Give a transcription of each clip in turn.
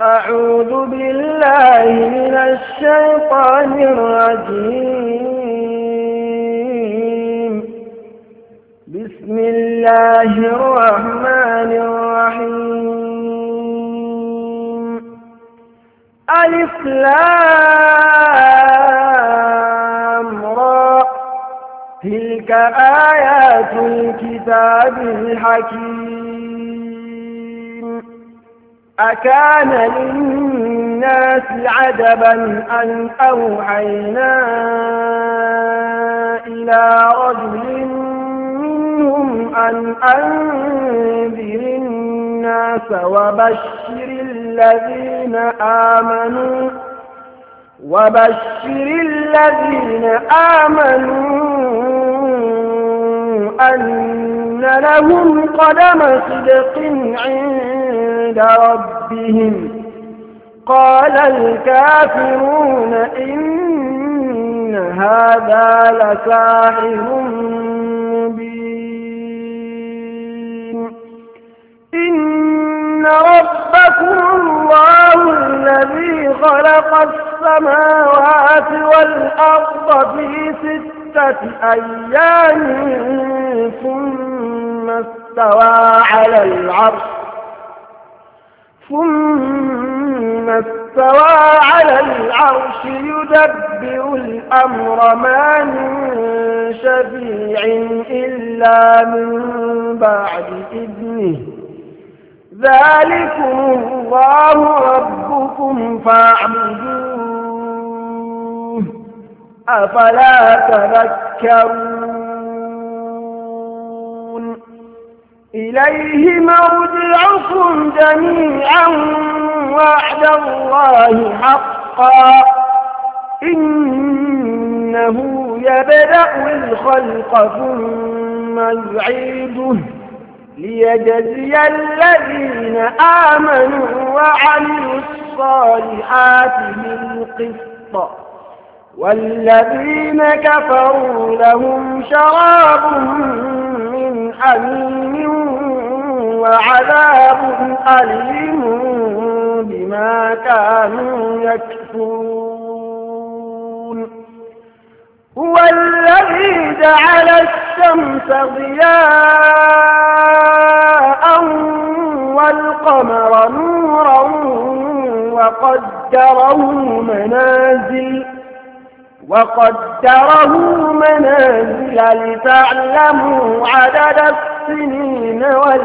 أعوذ بالله من الشيطان الرجيم. بسم الله الرحمن الرحيم. ألف لام را تلك آيات الكتاب الحكيم. أكان للناس عجبا أن أوحينا إلى رجل منهم أن أنذر الناس وبشر الذين آمنوا أن لهم قدم صدق عند ربهم. قال الكافرون إن هذا لساحر مبين. إن ربكم الله الذي خلق السماوات والأرض في 6 أيام ثم استوى على العرش يدبر الأمر ما من شفيع إلا من بعد إذنه. ذلكم الله ربكم فاعبدوه أفلا تذكرون. إليه مرجعكم جميعا وعد الله حقا. إنه يبدأ الخلق ثم يعيده ليجزي الذين آمنوا وعملوا الصالحات بالقسط والذين كفروا لهم شراب من حميم وعذاب أليم بما كانوا يكفرون. هو الذي جعل الشمس ضياء والقمر نورا وقدره منازل لتعلموا عدد السنين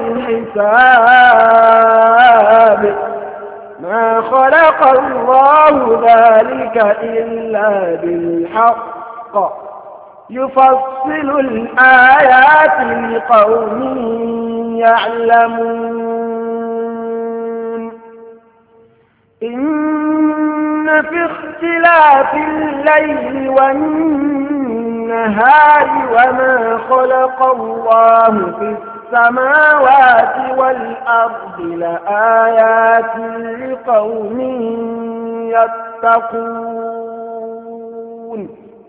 والحساب. ما خلق الله ذلك إلا بالحق يفصل الآيات لقوم يعلمون. إن في اختلاف الليل والنهار وما خلق الله في السماوات والأرض لآيات لقوم يتقون.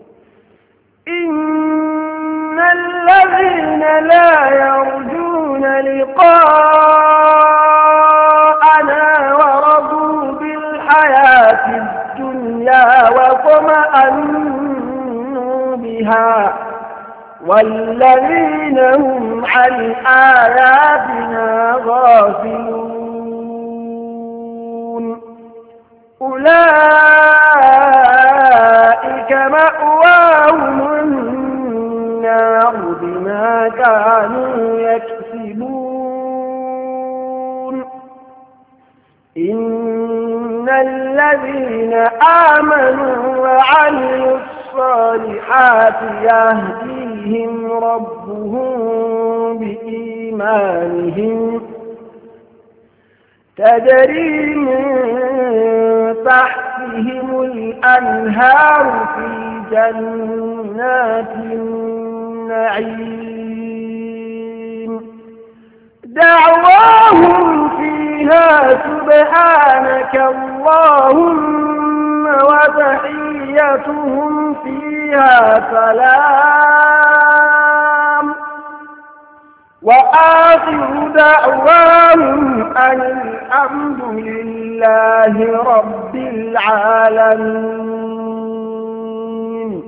إن الذين لا يرجون لقاءنا ورضوا بالحياة الدنيا واطمأنوا بها والذين هم عن آياتنا غافلون أولئك مأواهم النار بما كانوا يكسبون. إن الذين آمنوا وعملوا الصالحات يهديهم ربهم بإيمانهم تجري من تحتهم الأنهار في جنات النعيم. دعواهم فيها سبحانك اللهم وتحيتهم فيها سلام. وآخر دعواهم أن الحمد لله رب العالمين.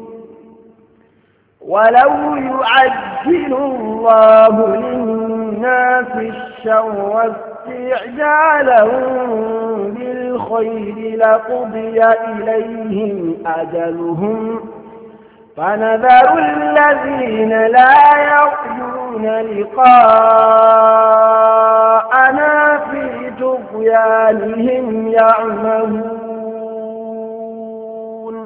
ولو يعجل الله للناس الشر استعجالهم بالخير لقضي إليهم أجلهم فنذر الذين لا يرجون لقاءنا في طغيانهم يعمهون.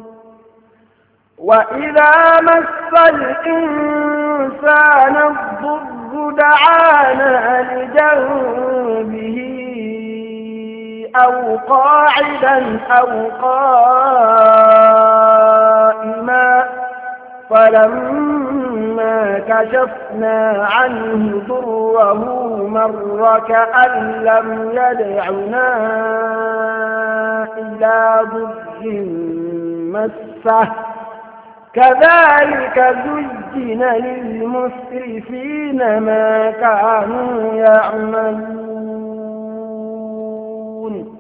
وإذا مس الإنسان الضر دعانا لجنبه أو قاعدا أو قائما فلما كشفنا عنه ضره مر كأن لم يدعنا إلى ضر مسه كذلك زين للمسرفين ما كانوا يعملون.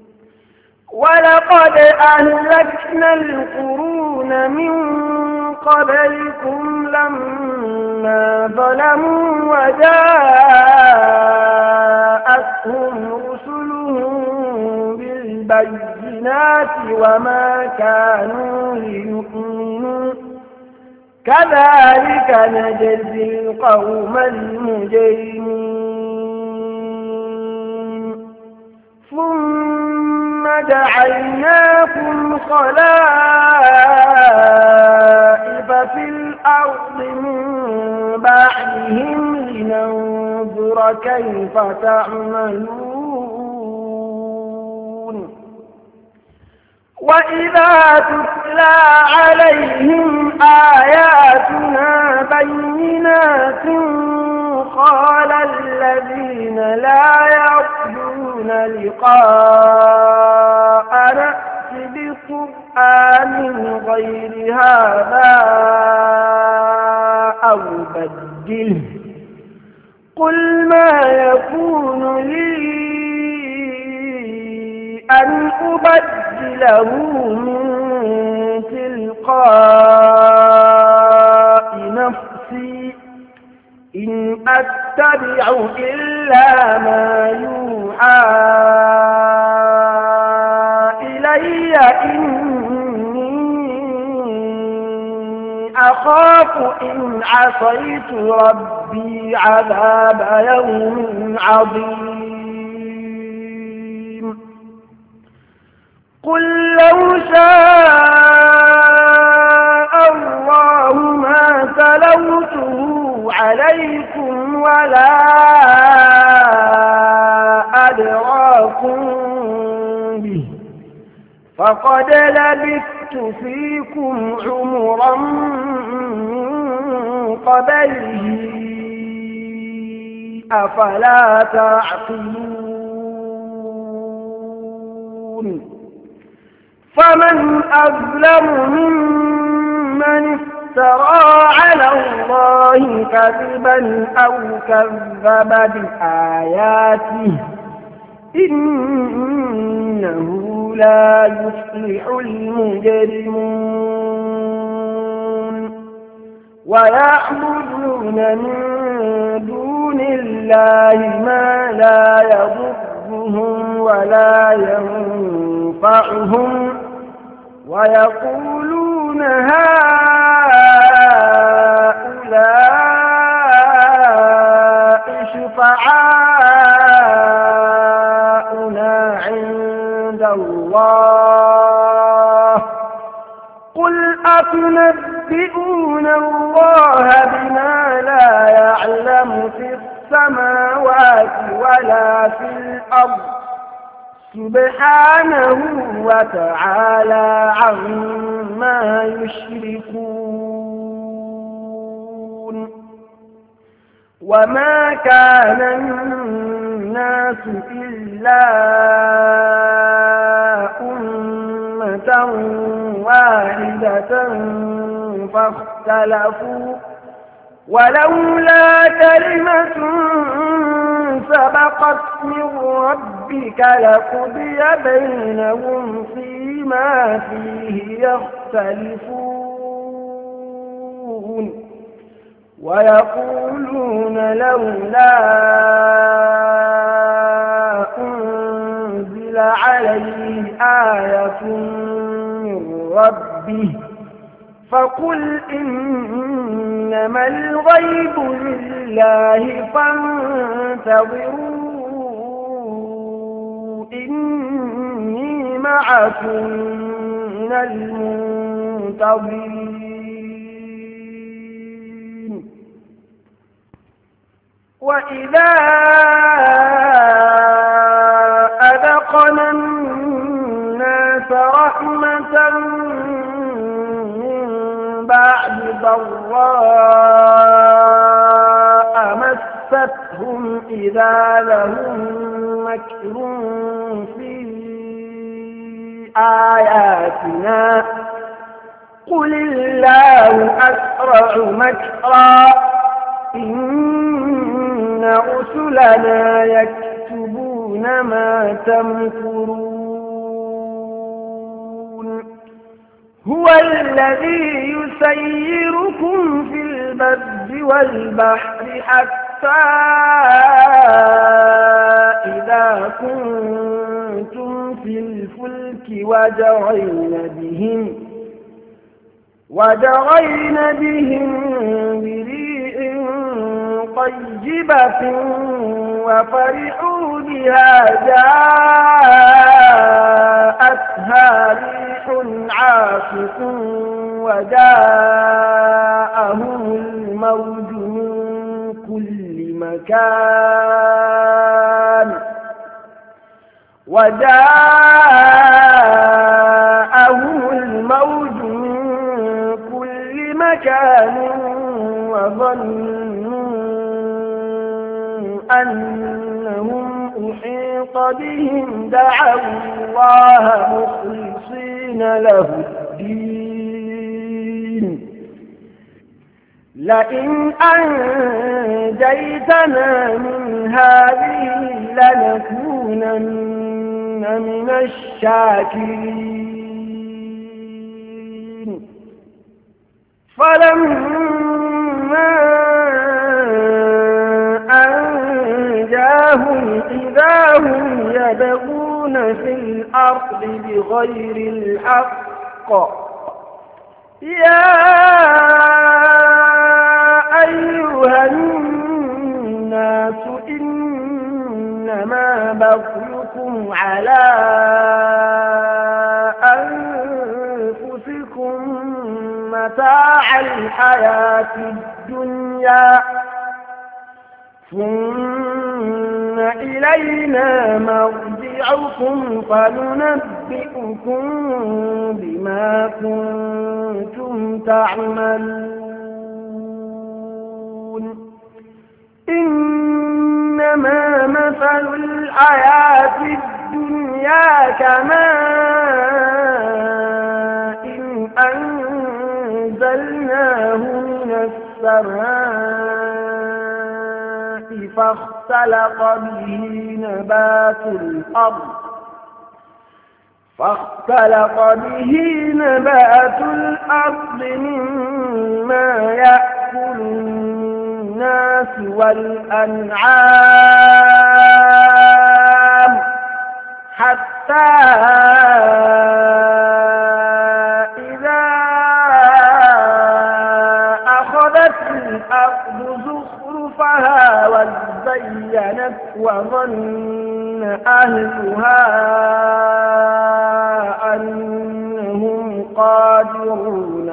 ولقد أهلكنا القرون من قبلكم لما ظلموا وجاءتهم رسلهم بالبينات وما كانوا ليؤمنوا كذلك نجزي القوم المجرمين. ثم جعلناكم خلائف في الأرض من بعدهم لننظر كيف تعملون. وإذا تتلى عليهم آياتنا بينات قال الذين لا يرجون لقاء نأت بقرآن غير هذا أو بدله قل ما يكون لي أن أبدله من تلقاء نفسي إن أتبع إلا ما يوحى إلي إني أخاف إن عصيت ربي عذاب يوم عظيم. قل لو شاء الله ما تلوته عليكم ولا أدراكم به فقد لبثت فيكم عمرا من قبله أفلا تعقلون. فمن أظلم ممن افترى على الله كذبا أو كذب بآياته إنه لا يفلح المجرمون. ويعبدون من دون الله ما لا يضرهم ولا ينفعهم ويقولون هؤلاء شفعاؤنا عند الله قل أتنبئون الله بما لا يعلم في السماوات ولا في الأرض سبحانه وتعالى عما يشركون. وما كان الناس إلا أمة ولولا كلمة سبقت من ربك لقضي بينهم فيما فيه يختلفون ويقولون لولا أنزل عليه آية من ربه فقل إنما الغيب لله فانتظروا إني معكم من المنتظرين وإذا أذقنا الناس رحمة بعد ضراء مستهم إذا لهم مكر في آياتنا قل الله أسرع مكرا إن رسلنا يكتبون ما تمكرون هو الذي يسيركم في البر والبحر حتى إذا كنتم في الفلك وجرين بهم بريح طيبة وفرحوا بها جاءتها ريح عاصف وجاءهم الموج من كل مكان وظنوا أنهم أحيط بهم دعوا الله مخلصين له الدين لئن أنجيتنا من هذه لنكونن من الشاكرين فلما أنجاهم إذا هم يبغون في الأرض بغير الحق يا أيها الناس إنما بغيكم على أنفسكم متاع الحياة الدنيا ثم إلينا مرجعكم فننبئكم بما كنتم تعملون إنما مثل الحياة الدنيا كماء أنزلناه من السماء فاختلط به نبات الأرض مما يأكل الناس والأنعام حتى إذا أخذت الأرض زخرفها وزينت وظن أهلها أنهم قادرون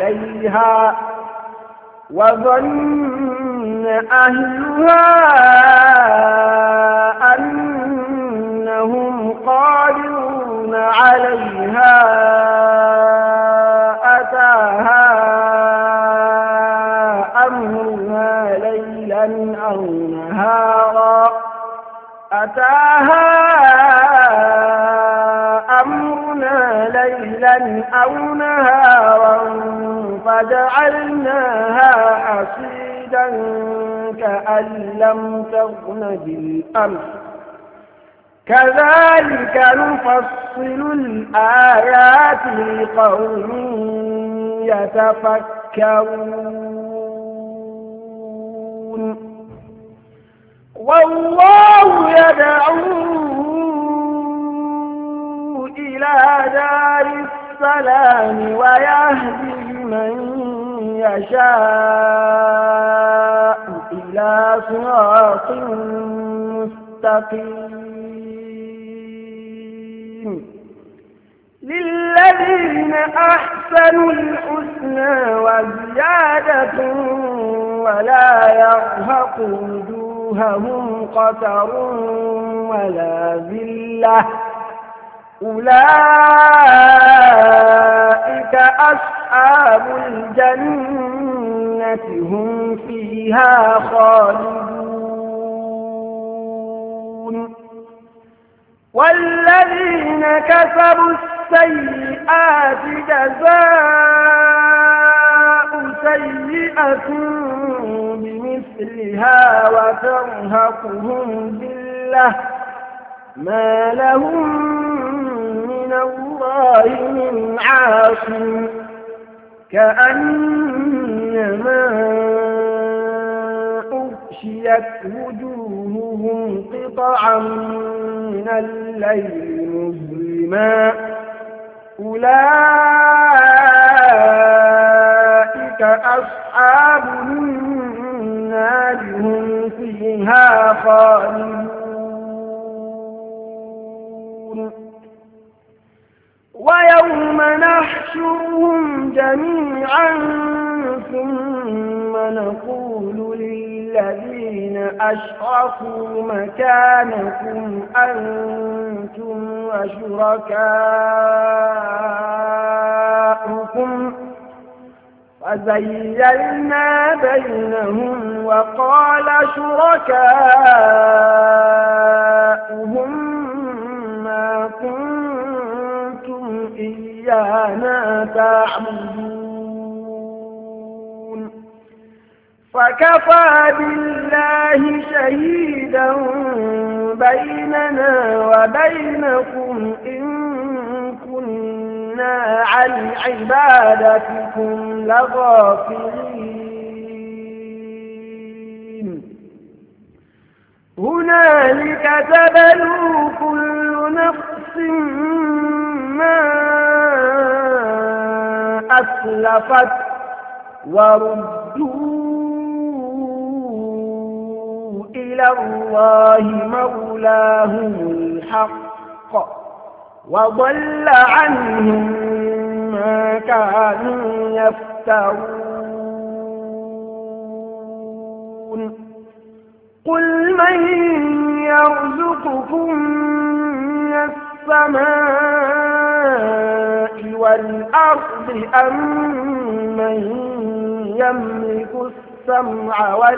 عليها أتاها أمرنا ليلا أو نهارا فجعلناها حصيدا صعيدا كأن لم تغن بالأمس كذلك نفصل الآيات لقوم يتفكرون والله يدعو إلى دار السلام ويهدي من يشاء إلى صراط مستقيم للذين أحسنوا الحسنى وزيادة ولا يرهق وجوههم قتر ولا ذلة أولئك أصحاب الجنة هم فيها خالدون والذين كسبوا السيئات جزاء سيئة بمثلها وترهقهم ذلة ما لهم من الله من عاصم كأنما أغشيت وجوههم قطعا من الليل مظلما أولئك أصحاب النار هم فيها خالدون ويوم نحشرهم جميعا ثم نقول للذين أشركوا مكانكم أنتم وشركاؤكم فزيلنا بينهم وقال شركاؤهم ما كنتم إيانا تعبدون فكفى بالله شهيدا بيننا وبينكم إن كنا عن عبادتكم لغافلين هنالك تبلو كل نفس ما أسلفت وردوا إلى الله مولاهم الحق وضل عنهم ما كانوا يفترون قل من يرزقكم من السماء والأرض أم من يملك السمع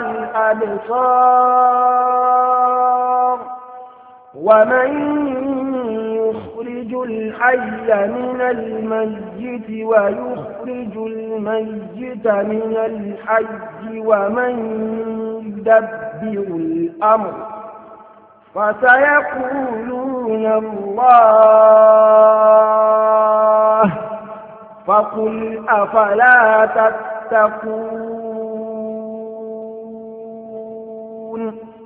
والأبصار ومن يخرج الحي من الميت ويخرج الميت من الحي ومن يدبر الأمر فسيقولون الله فقل أفلا تتقون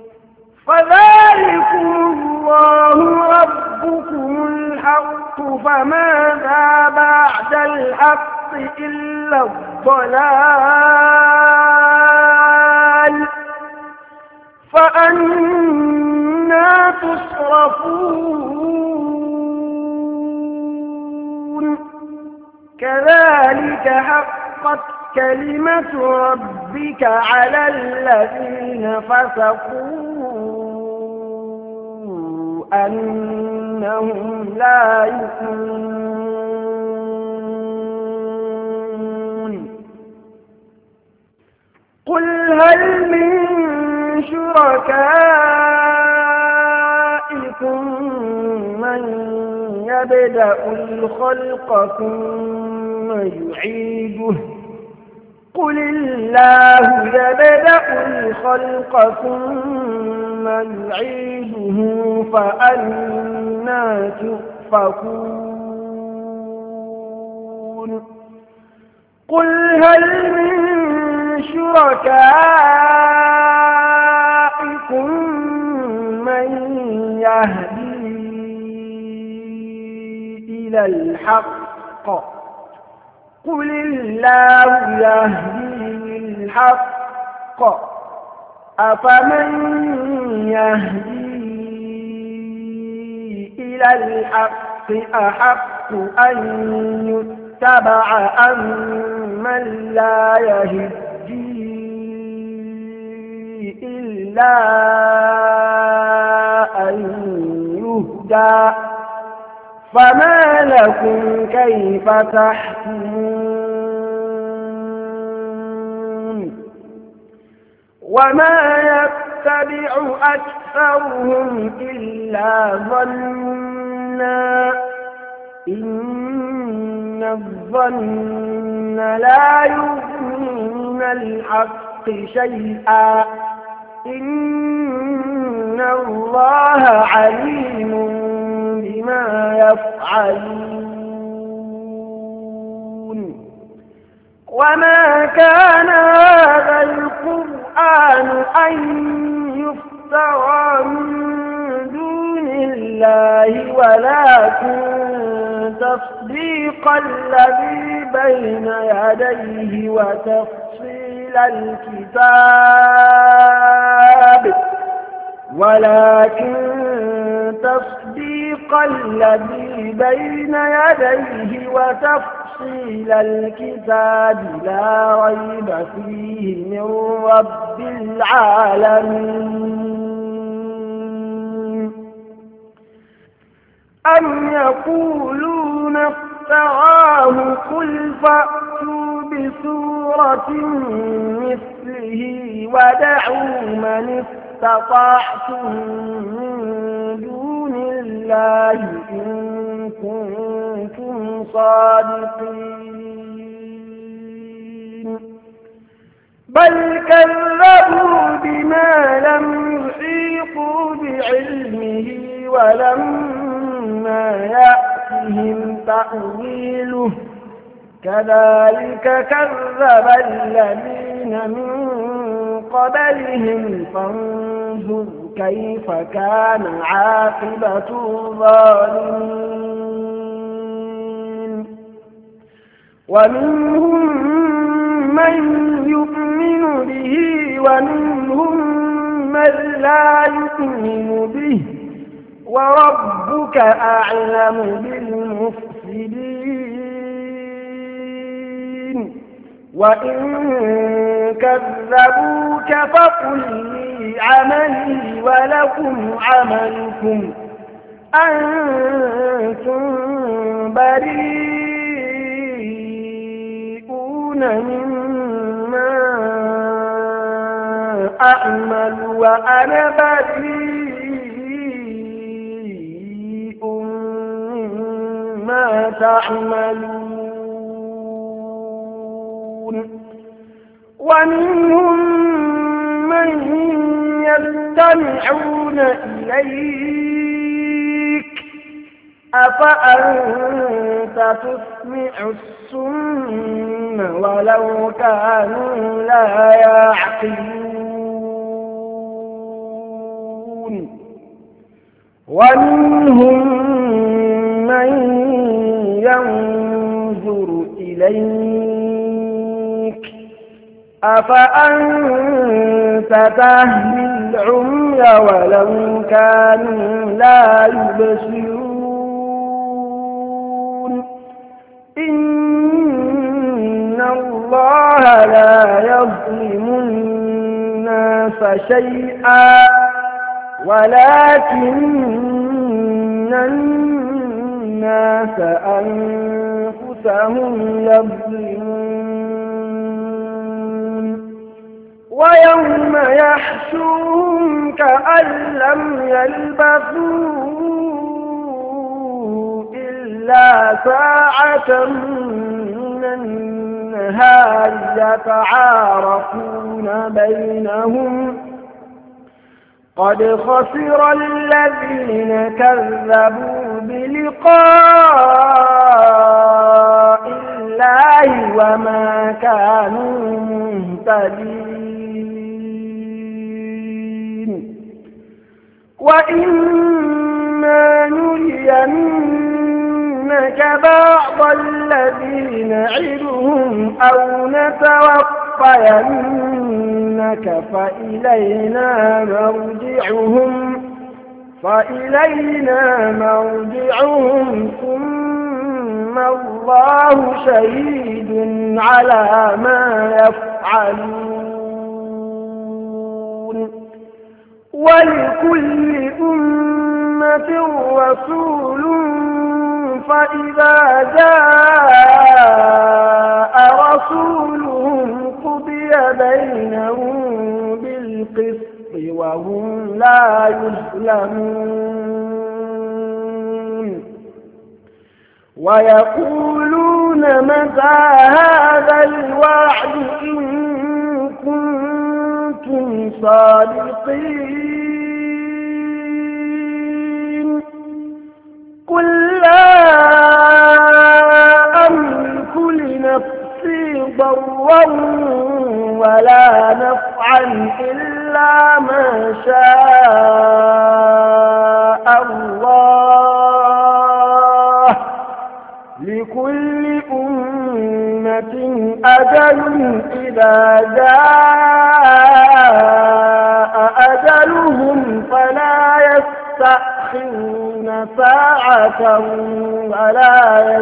فذلكم الله ربكم الحق فماذا بعد الحق إلا الضلال فأنا تصرفون كذلك حقت كلمة ربك على الذين فسقوا أنهم لا يؤمنون قل هل من شركائكم من يبدأ الخلق ثم يعيده قل الله يبدأ الخلق ثم يعيده فأنى تؤفكون قل هل من شركائكم من يهدي إلى الحق قل الله يهدي للحق أفمن يهدي إلى الحق أحق أن يتبع أم من لا يهدي إلا أن يهدى فما لكم كيف تحكمون وما يتبع أكثرهم إلا ظنا إن الظن لا يغني من الحق شيئا إن الله عليم بما يفعلون وما كان هذا القرآن أن يفترى من دون الله ولكن تصديق الذي بين يديه وتفصيل الكتاب لا ريب فيه من رب العالمين أم يقولون افتراه قل فأتوا بسورة مثله ودعوا من استطعتم من دون الله إن كنتم صادقين بل كذبوا بما لم يحيطوا بعلمه ولما يأتهم تأويله كذلك كذب الذين من قبلهم فانظر كيف كان عاقبة الظالمين ومنهم من يؤمن به ومنهم من لا يؤمن به وربك أعلم بالمفسدين وإن كذبوك فقل لي عملي ولكم عملكم أنتم بريئون مما أعمل وأنا بريء مما تعملون ومنهم من يستمعون إليك أفأنت تسمع الصم ولو كانوا لا يعقلون ومنهم من ينظر إليك أفأنت تهدي العمي ولو كانوا لا يبصرون إن الله لا يظلم الناس شيئا ولكن الناس أنفسهم يظلمون ويوم يحشرهم كأن لم يلبثوا إلا ساعة من النهار بالنهار يتعارفون بينهم قد خسر الذين كذبوا بلقاء الله وما كانوا مهتدين وإما نرينك بعض الذي نعدهم أو نتوفينك فإلينا مرجعهم ثم الله شهيد على ما يفعلون ولكل أمة رسول فإذا جاء رسولهم قضي بينهم بالقسط وهم لا يظلمون ويقولون متى هذا الوعد إن كنتم صادقين قل لا أملك لنفسي ضرا ولا نفعا إلا ما شاء الله لكل أمة أجل إذا جاء أجلهم فلا يستأخرون ساعة ولا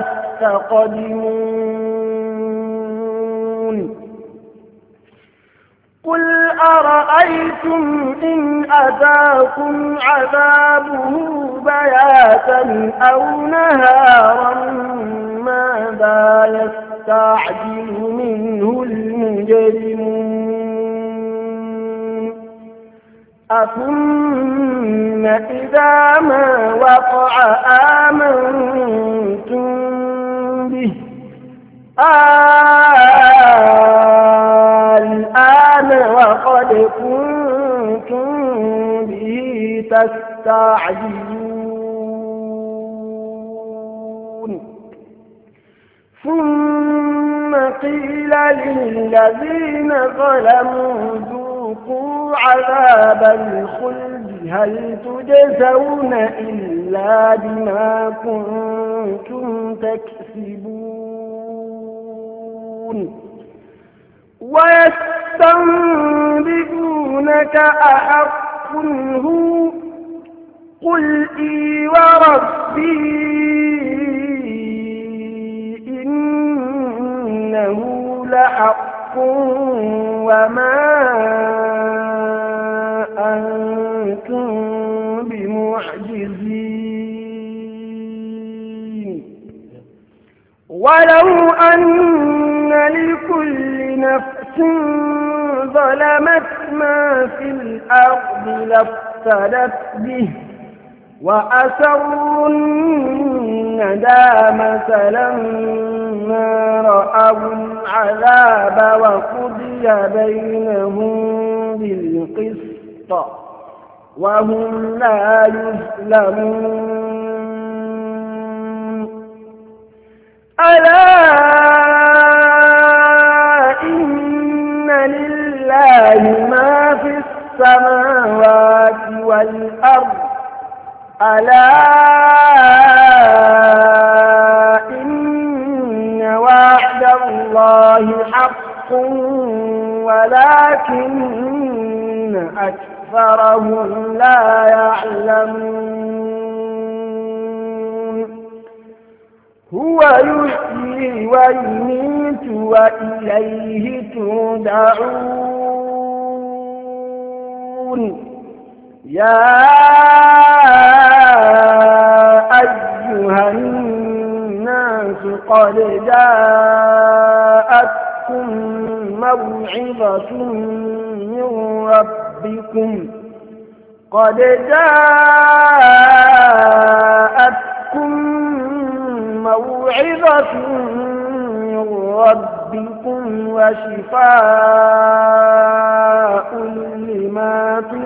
يستقدمون قل أرأيتم إن أتاكم عذابه بياتا أو نهارا ماذا يستعجل منه المجرمون أثم إذا ما وقع آمنتم به الآن وقد كنتم به تستعجلون ثم قيل للذين ظلموا ذوقوا عذاب الخلد هل تجزون إلا بما كنتم تكسبون ويستنبئونك أحق هو قل إي وربي إنه لحق وما أنتم بمعجزين ولو أن لكل نفس ظلمت ما في الأرض لافتدت به وأسروا الندامة لما رأوا العذاب وقضي بينهم بالقسط وهم لا يظلمون ألا إن لله ما في السماوات والأرض ألا إن وعد الله حق ولكن أكثرهم لا يعلمون هو يحيي ويميت وإليه ترجعون يا أيها الناس قد جاءتكم موعظة من ربكم موعظة من ربكم ربكم وشفاء لما في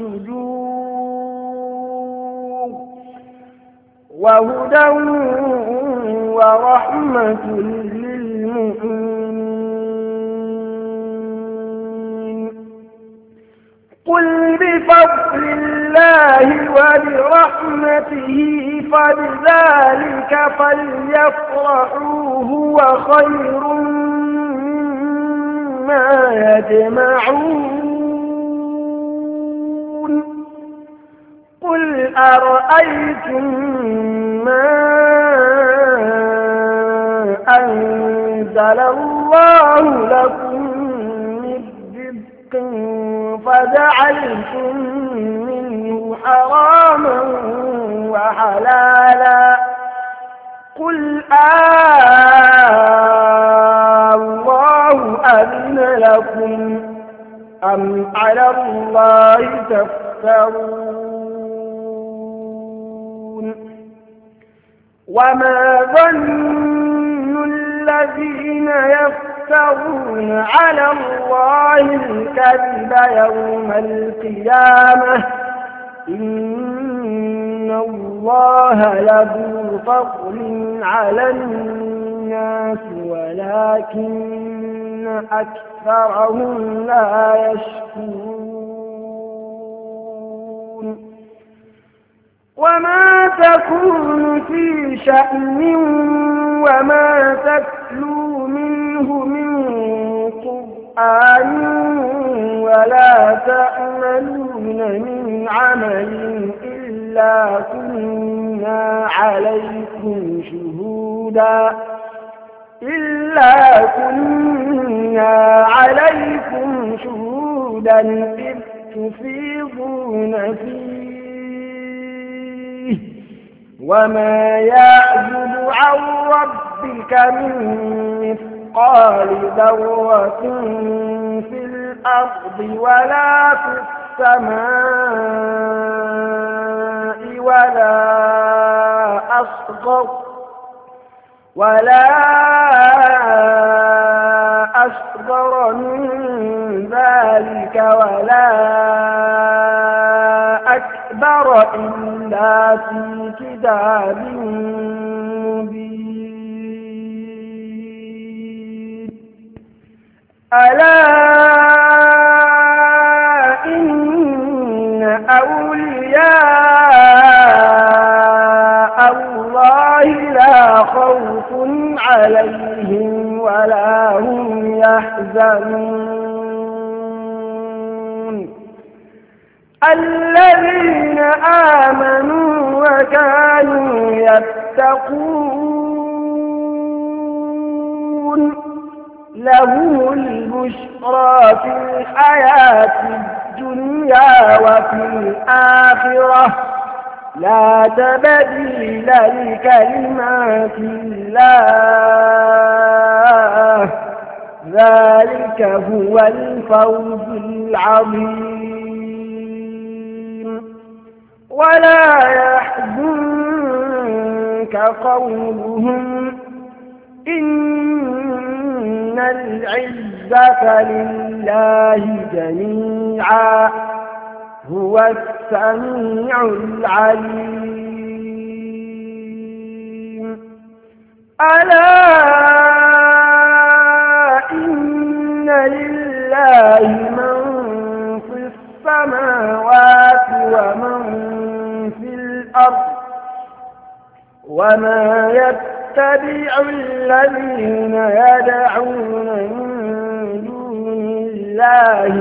الصدور وهدى ورحمة للمؤمنين. قل بفضل الله وبرحمته فبذلك فليفرحوا هو خير مما يجمعون. قل أرأيتم ما أنزل الله لكم من رزق فجعلتم منه حراما وحلالا قل الله أذن لكم أم على الله تفترون. وما ظن الذين يفترون على الله الكذب يوم القيامة إن الله لذو فضل على الناس ولكن أكثرهم لا يشكرون. وما تكون في شأن وما تتلو منه من قرآن ولا تعملون من عمل إلا كنا عليكم شهودا إذ تفيضون فيه وما يعزب عن ربك من مثقال ذرة في الأرض ولا في السماء ولا أصغر من ذلك ولا أكبر إلا في كتاب مبين. ألا إن أولياء الله لا خوف عليهم ولا هم يحزنون. الذين آمنوا وكانوا يتقون لهم البشرى في الحياة الدنيا وفي الآخرة لا تبديل لكلمات الله ذلك هو الفوز العظيم. ولا يحزنك قولهم إن العزة لله جميعا هو السميع العليم. ألا إن لله من في السماوات ومن في الأرض وما يتبع الذين يدعون من دون الله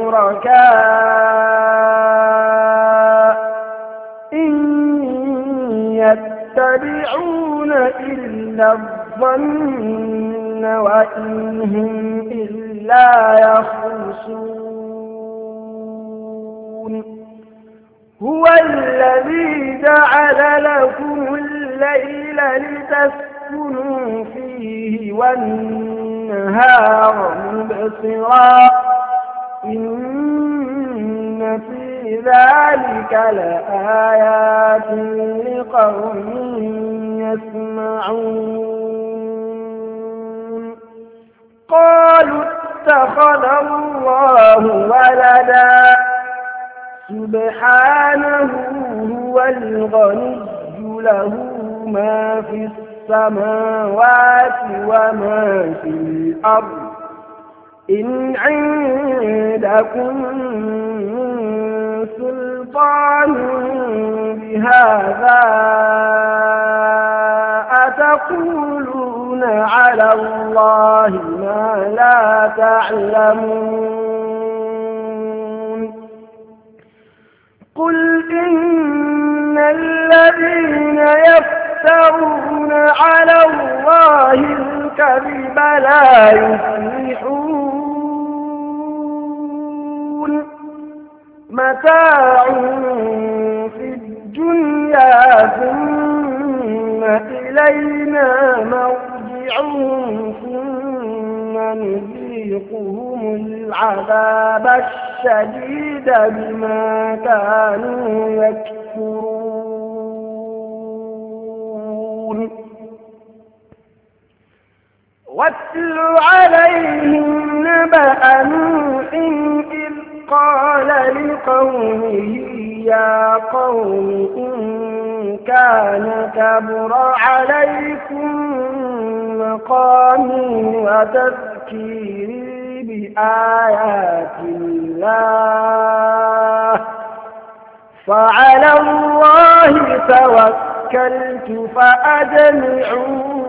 شركاء إن يتبعون إلا الظن وإن هم إلا يخرصون. هو الذي جعل لكم الليل لتسكنوا فيه والنهار مبصرا إن في ذلك لآيات لقوم يسمعون. سبحانه هو الغني له ما في السماوات وما في الأرض إن عندكم من سلطان بهذا أتقولون على الله ما لا تعلمون قل إن الذين يفترون على الله الكذب لا يفلحون متاع في الدنيا ثم إلينا مرجعهم ثم نذيقهم العذاب الشديد بما كانوا يكفرون واتل عليهم نبأ نوح إذ قال لقومه يا قوم إن كان كبر عليكم مقامي وتذكيري بآيات الله فعلى الله توكلت فأجمعوا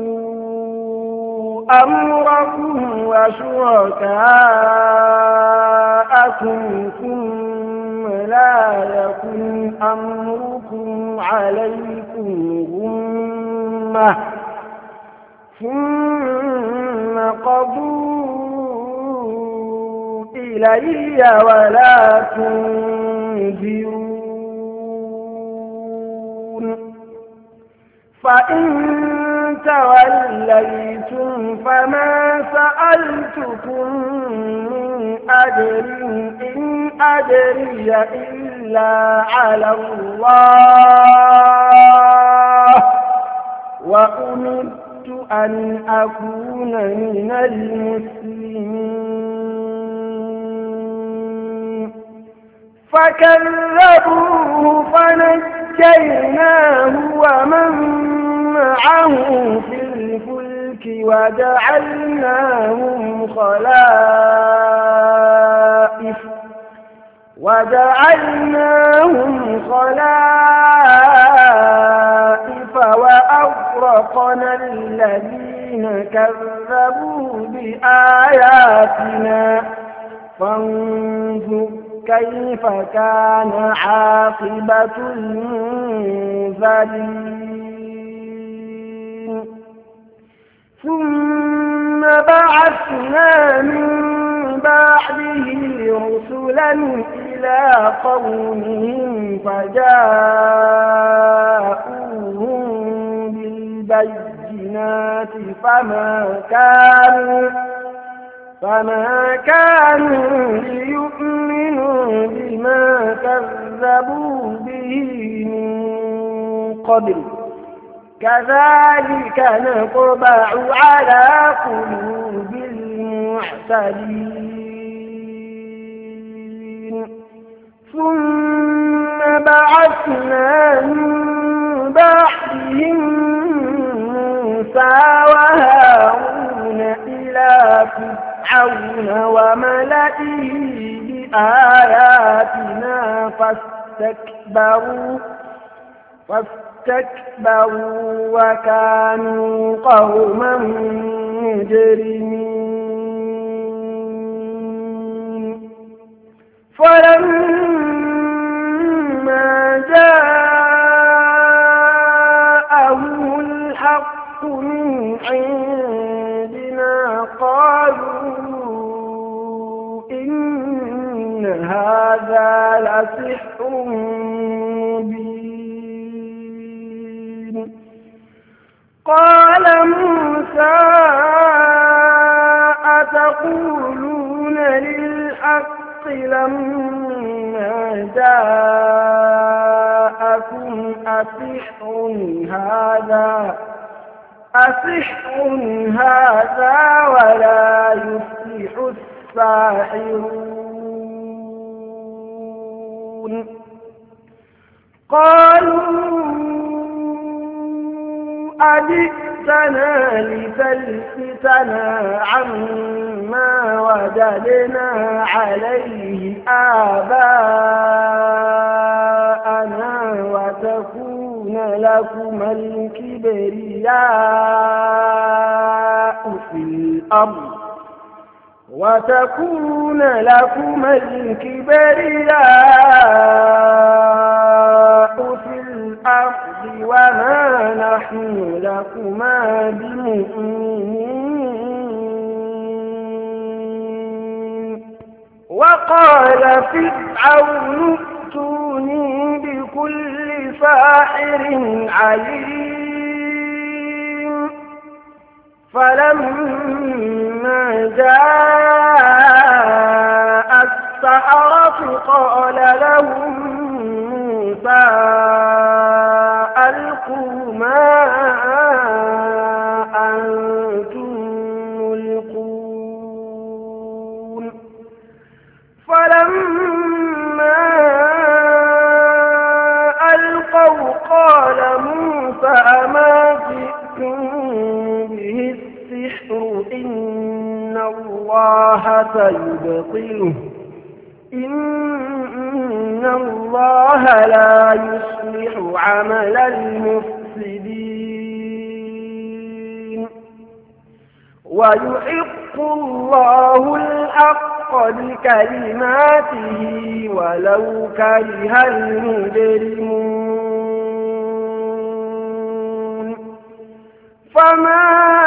أمركم وشركاءكم ثم لا يكن أمركم عليكم غمة ثم قضوا إلي ولا تنذرون فإن توليتم فما سألتكم من أجر إن أجري إلا على الله وأمرت أن أكون من المسلمين فكذبوه فنجيناه ومن معه في الفلك وجعلناهم خلائف وأغرقنا الذين كذبوا بآياتنا فانظر كيف كان عاقبة المنذرين ثم بعثنا من بعده رسلا إلى قومهم فجاءوهم بالبينات فما كانوا ليؤمنوا بما كذبوا به من قبل كذلك نطبع على قلوب المعتدين ثم بعثنا من بعدهم موسى وهارون إلى فرعون وملئه بآياتنا فاستكبروا وكانوا قوما مجرمين فلما جاءهم الحق من عندنا قالوا إن هذا لسحر مبين قال موسى أتقولون للحق لما جاءكم أسحر هذا ولا يفلح الساحرون قالوا أجئتنا لتلفتنا عما وجدنا عليه آباءنا وتكون لكما الكبرياء في الأرض وما نحن لكما بمؤمنين. وقال فرعون ائتوني بكل ساحر عليم. فلما جاء السحرة قال لهم موسى ألقوا ما أنتم ملقون. فلما ألقوا قال موسى ما جئتم به السحر إن الله سيبطله إن الله لا يصلح عمل المفسدين ويحق الله الحق بكلماته ولو كره المجرمون. فما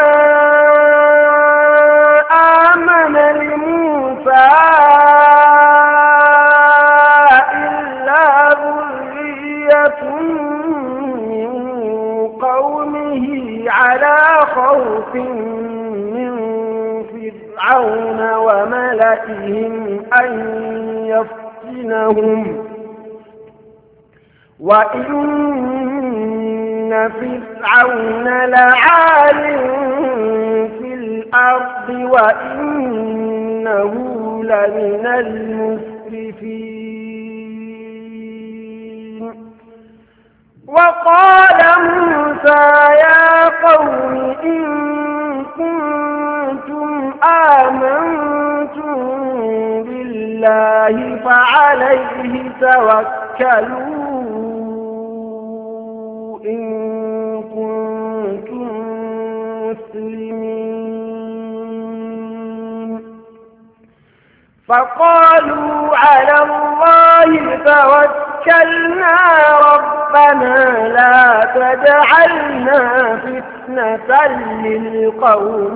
آمن لموسى إلا ذرية من قومه على خوف من فرعون وملئهم أن يفتنهم وإن فرعون لعال في الأرض وإنه لمن المسرفين. وقال موسى يا قوم إن كنتم آمنتم بالله فعليه توكلوا إن كنتم مسلمين. فقالوا على الله توكلنا ربنا لا تجعلنا فتنة للقوم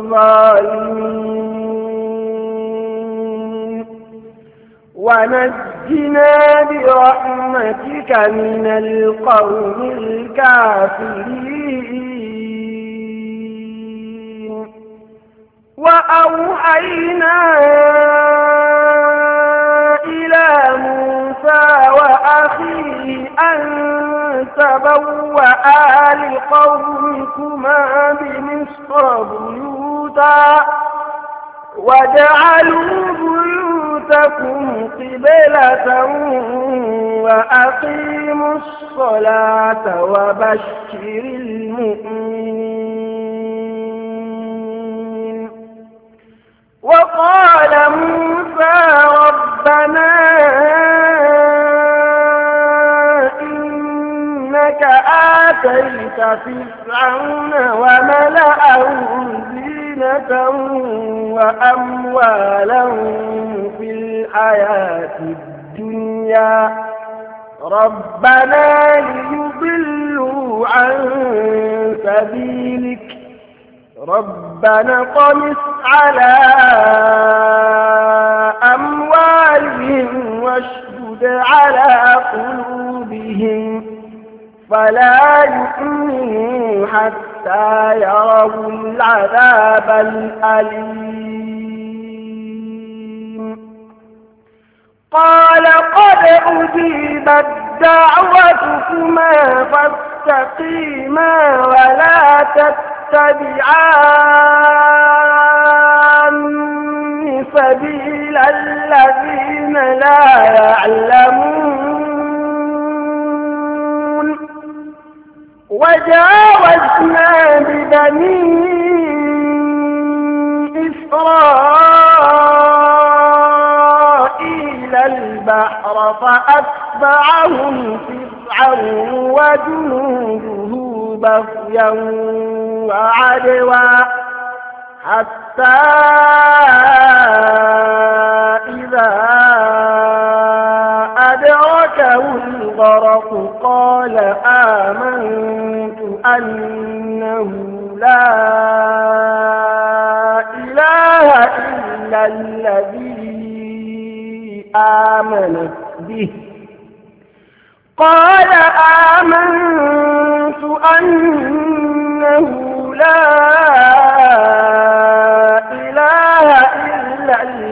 الظالمين ونجنا برحمتك من القوم الكافرين. وأوحينا إلى موسى وأخيه أن تبوأ لقومكما بمصر بيوتا واجعلوا بيوتكم قبلة وأقيموا الصلاة وبشر المؤمنين. وقال موسى ربنا إنك آتيت فرعون وملأه زينة وأموالا في الحياة الدنيا ربنا ليضلوا عن سبيلك ربنا طمس على أموالهم واشدد على قلوبهم فلا يؤمنوا حتى يروا العذاب الأليم. قال قد أجيبت دعوتكما فاستقيما ولا تتبعان سبيل الذين لا يعلمون وجاوزنا ببني إسرائيل البحر فأتبعهم فرعون وجنوده بغيا وعدوا حتى إذا أدركه الغرق قال آمنت أنه لا إله إلا الذي آمنت به قال آمنت أنه لا إله إلا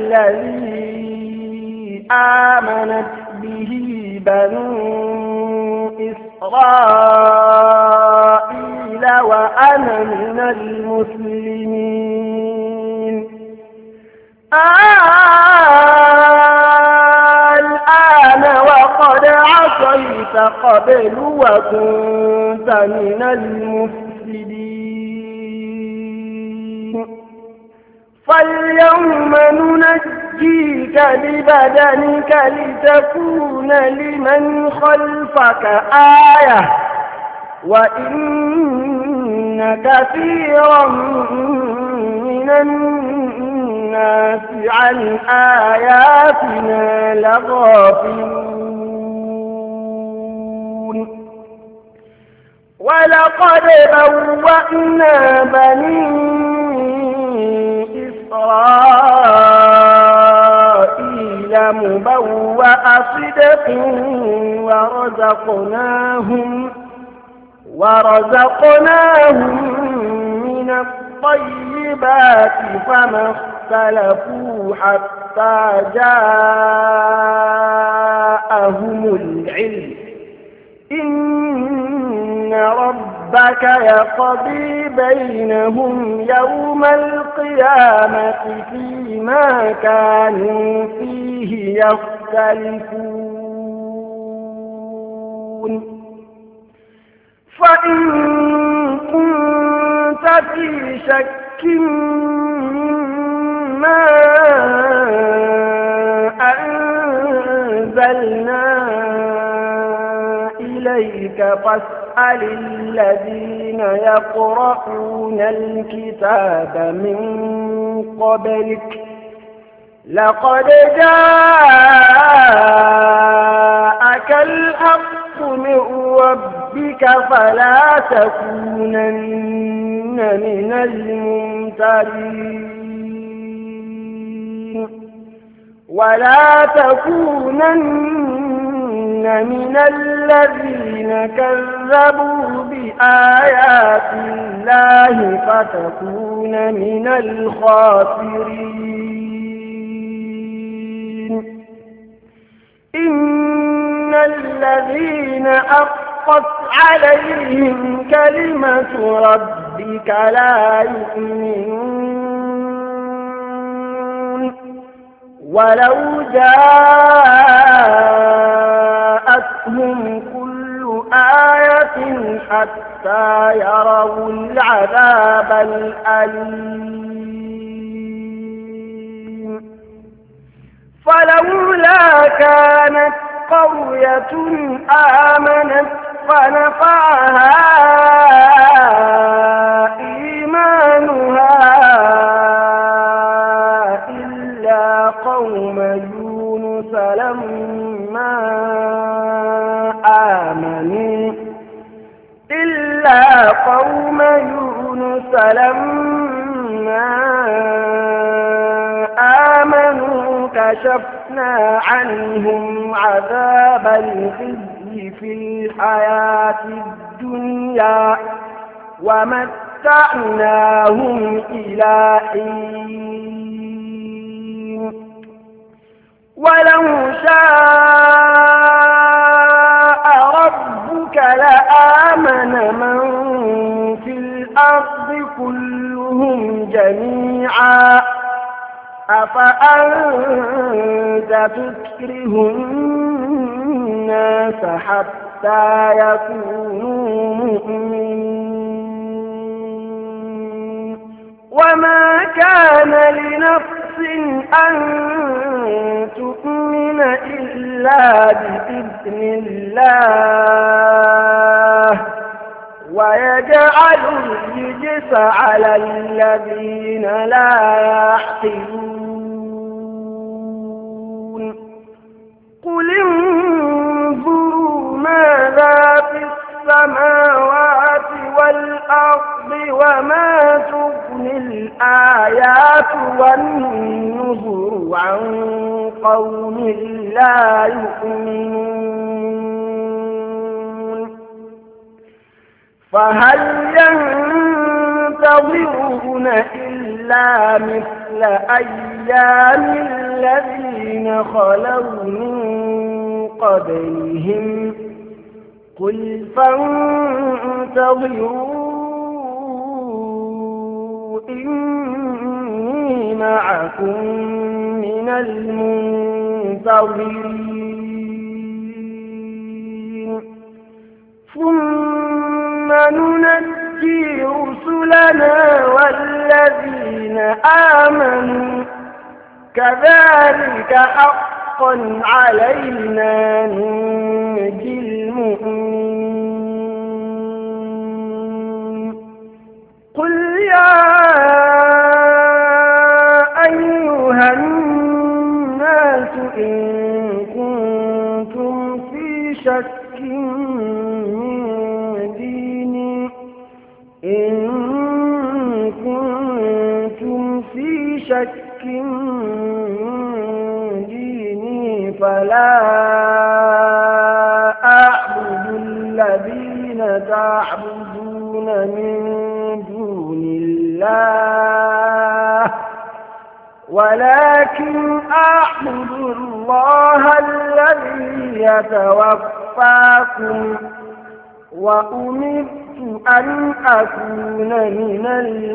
الذي آمنت به بنو إسرائيل وأنا من المسلمين الآن وقد عصيت قبل وكنت من المفسدين فاليوم ننجيك ببدنك لتكون لمن خلفك آية وإن كثيرا من الناس عن آياتنا لغافلون ولقد بوأنا بني إسرائيل مبوأ صدق ورزقناهم من الطيبات فما اختلفوا حتى جاءهم العلم إن ربك يقضي بينهم يوم القيامة فيما كانوا فيه يختلفون فإن كنت في شك مما أنزلنا إليك فاسأل الذين يقرؤون الكتاب من قبلك لقد جاءك الحق من ربك فلا تكونن من الممترين ولا تكونن من الذين كذبوا بآيات الله فتكون من الخاسرين إن الذين حقت عليهم كلمة ربك لا يؤمنون ولو جاءتهم كل آية حتى يروا العذاب الأليم فلولا كانت قرية آمنت فنفعها إيمانها إلا قوم يونس لما آمنوا كشفنا عنهم عذاب الخزي في الحياة الدنيا ومتعناهم إلى حين ولو شاء ربك لآمن من في الأرض كلهم جميعا أفأنت تكره الناس حتى حتى يكونوا مؤمنين وما كان لنفس أن تؤمن إلا بإذن الله ويجعل الرجس على الذين لا يعقلون قل انظروا ماذا في السماوات والأرض وما تغني الآيات والنذر عن قوم لا يؤمنون فهل ينتظرون إلا مثل أيام الذين خلوا من قبلهم قل فانتظروا إني معكم من المنتظرين ثم ننجي رسلنا والذين آمنوا كذلك حقا علينا ننجي المؤمنين قل يا أيها الناس إن كنتم في شك من ديني فلا أعبد الذين تعبدون من دون الله ولكن أعبد الله الذي يتوفاكم وأمرت أن أكون من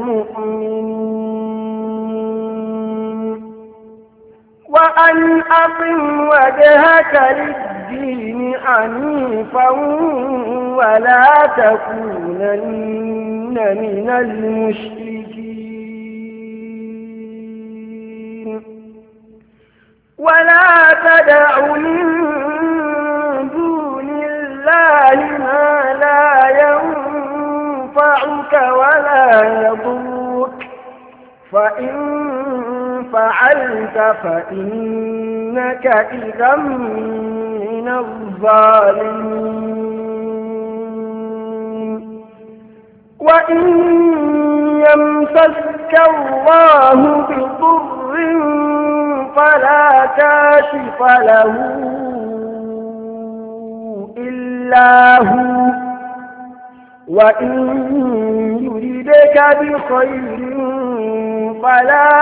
المؤمنين وأن أقم وجهك للدين حنيفا ولا تكونن من المشركين ولا تدع من دون الله ما لا ينفعك ولا يضرك فإن فعلت فإنك إذا من الظالمين وإن يمسسك الله بضر فلا كاشف له إلا هو وإن يردك بخير فلا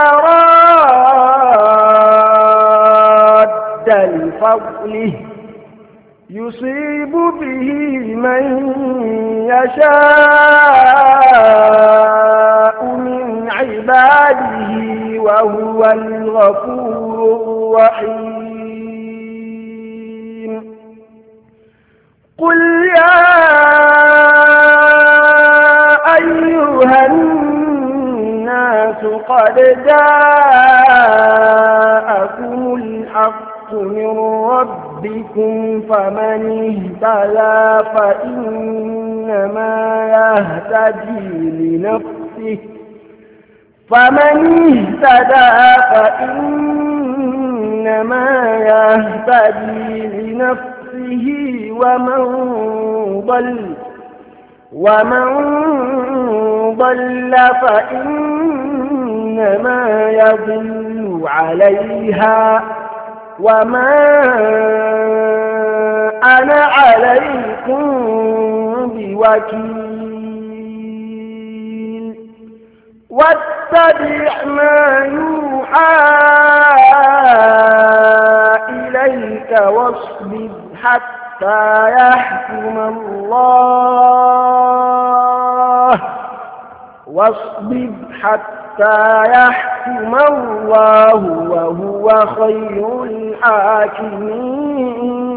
راد لفضله يصيب به من يشاء من عباده وهو الغفور الرحيم قل يا أيها الناس قد جاءكم الحق من ربكم فمن اهتدى فإنما يهتدي لنفسه ومن ضل فإنما يضل عليها وما أنا عليكم بوكيل واتبع ما يوحى إليك واصبر حتى يحكم الله وهو خير الحاكمين